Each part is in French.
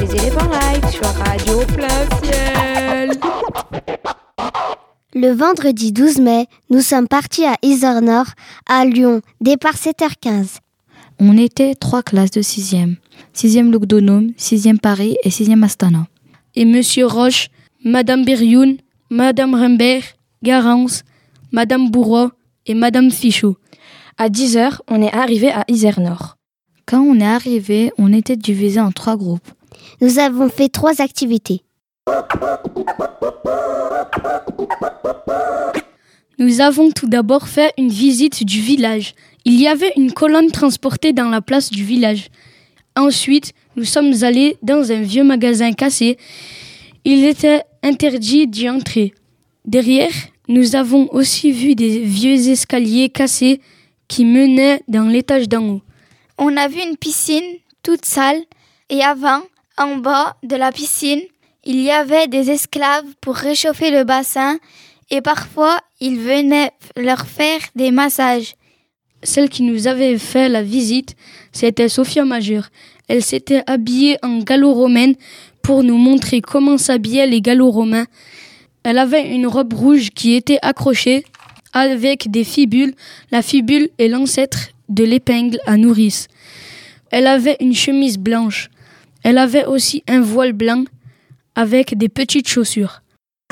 les éléphants live sur Radio Plein Ciel. Le vendredi 12 mai, nous sommes partis à Isère-Nord, à Lyon, départ 7h15. On était 3 classes de 6e. 6e Lugdunum, 6e Paris et 6e Astana. Et Monsieur Roche, Madame Birioun, Madame Rembert, Garance, Madame Bourreau et Madame Fichot. À 10h, on est arrivé à Isère-Nord. Quand on est arrivé, on était divisé en 3 groupes. Nous avons fait 3 activités. Nous avons tout d'abord fait une visite du village. Il y avait une colonne transportée dans la place du village. Ensuite, nous sommes allés dans un vieux magasin cassé. Il était interdit d'y entrer. Derrière, nous avons aussi vu des vieux escaliers cassés qui menaient dans l'étage d'en haut. On a vu une piscine toute sale et avant, en bas de la piscine, il y avait des esclaves pour réchauffer le bassin et parfois, ils venaient leur faire des massages. Celle qui nous avait fait la visite, c'était Sophia Majeur. Elle s'était habillée en gallo-romaine pour nous montrer comment s'habillaient les gallo-romains. Elle avait une robe rouge qui était accrochée avec des fibules. La fibule est l'ancêtre de l'épingle à nourrice. Elle avait une chemise blanche. Elle avait aussi un voile blanc avec des petites chaussures.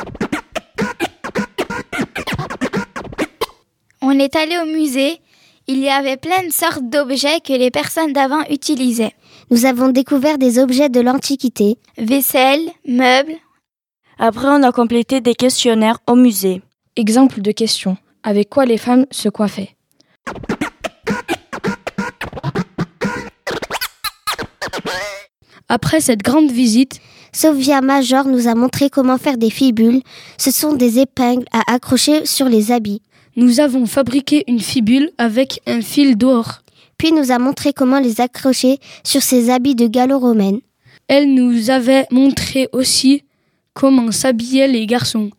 On est allé au musée. Il y avait plein de sortes d'objets que les personnes d'avant utilisaient. Nous avons découvert des objets de l'Antiquité. Vaisselle, meubles. Après, on a complété des questionnaires au musée. Exemple de question. Avec quoi les femmes se coiffaient? Après cette grande visite, Sophia Major nous a montré comment faire des fibules. Ce sont des épingles à accrocher sur les habits. Nous avons fabriqué une fibule avec un fil d'or. Puis nous a montré comment les accrocher sur ses habits de gallo-romaine. Elle nous avait montré aussi comment s'habillaient les garçons.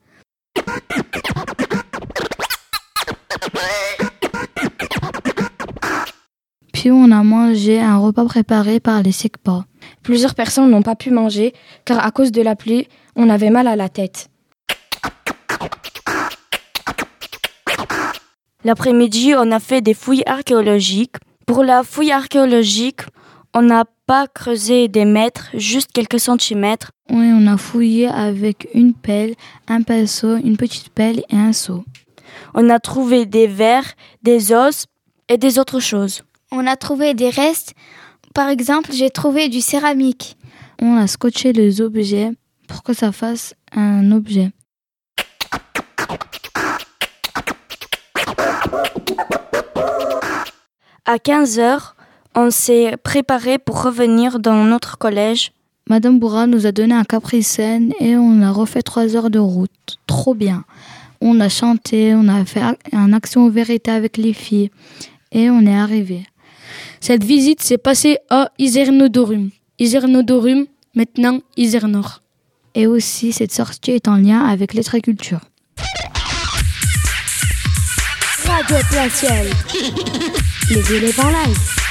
Puis on a mangé un repas préparé par les SECPA. Plusieurs personnes n'ont pas pu manger car à cause de la pluie, on avait mal à la tête. L'après-midi, on a fait des fouilles archéologiques. Pour la fouille archéologique, on n'a pas creusé des mètres, juste quelques centimètres. Oui, on a fouillé avec une pelle, un pinceau, une petite pelle et un seau. On a trouvé des vers, des os et des autres choses. On a trouvé des restes. Par exemple, j'ai trouvé du céramique. On a scotché les objets pour que ça fasse un objet. À 15h, on s'est préparé pour revenir dans notre collège. Madame Bourra nous a donné un capricène et on a refait 3 heures de route. Trop bien. On a chanté, on a fait un action vérité avec les filles et on est arrivé. Cette visite s'est passée à Isère-Nodorum. Isère-Nodorum, maintenant Isère-Nord. Et aussi, cette sortie est en lien avec l'Étriculture. Radio Plein Ciel. Les éléphants live.